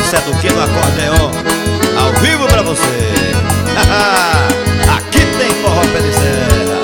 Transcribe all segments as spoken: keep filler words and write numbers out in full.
Zé Duque no acordeon, ao vivo pra você. Aqui tem forró pé de serra.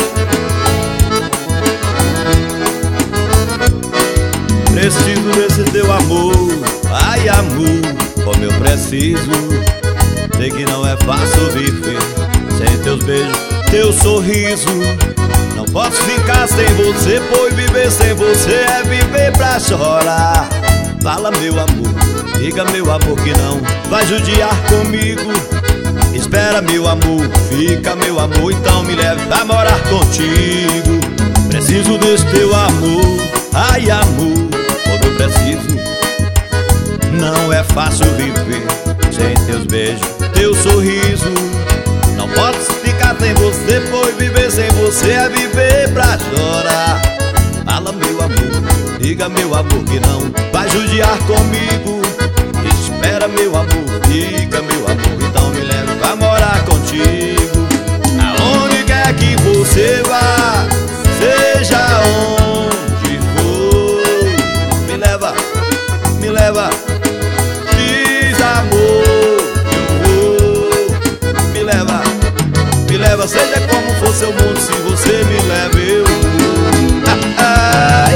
Preciso desse teu amor, ai amor, como eu preciso. Sei que não é fácil viver sem teus beijos, teu sorriso. Não posso ficar sem você, pois viver sem você é viver pra chorar. Fala meu amor, diga meu amor que não vai judiar comigo. Espera meu amor, fica meu amor, então me leve pra morar contigo. Preciso desse teu amor, ai amor, como eu preciso. Não é fácil viver sem teus beijos, teu sorriso. Não posso ficar sem você, pois viver sem você é viver pra chorar. Fala meu amor, diga meu amor que não vai judiar comigo. Espera meu amor, fica meu amor, então me leve pra morar contigo. Aonde quer que você vá, seja onde for, me leva, me leva, diz amor, eu vou. Me leva, me leva, seja como for seu mundo, se você me leva eu vou. Ah, ah,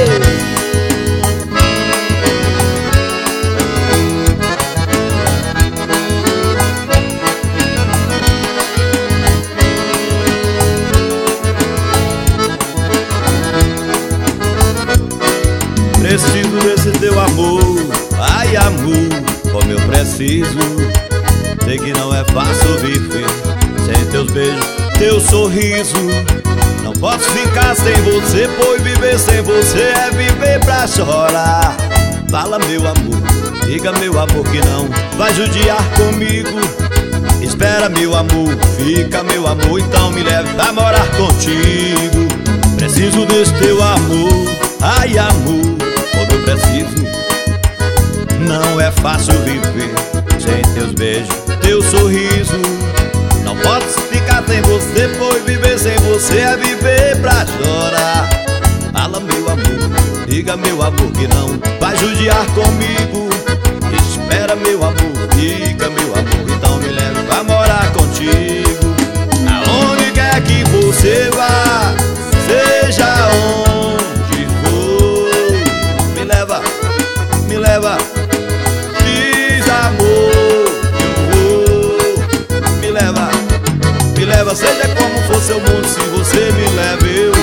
preciso desse teu amor, ai amor, como eu preciso. Sei que não é fácil viver sem teus beijos, teu sorriso. Não posso ficar sem você, pois viver sem você é viver pra chorar. Fala meu amor, diga meu amor que não vai judiar comigo. Espera meu amor, fica meu amor, então me leve pra morar contigo. Preciso desse teu amor, ai amor, como eu preciso. Não é fácil viver sem teus beijos, teu sorriso. Não posso ficar sem você, pois viver sem você é viver pra chorar. Fala meu amor, diga meu amor que não vai judiar comigo. Espera meu amor, fica meu amor, então me leve pra morar contigo. Aonde quer que você vá, seja onde for, me leva, me leva, diz amor, eu vou. Me leva, me leva, seja como for seu mundo, se você me leva eu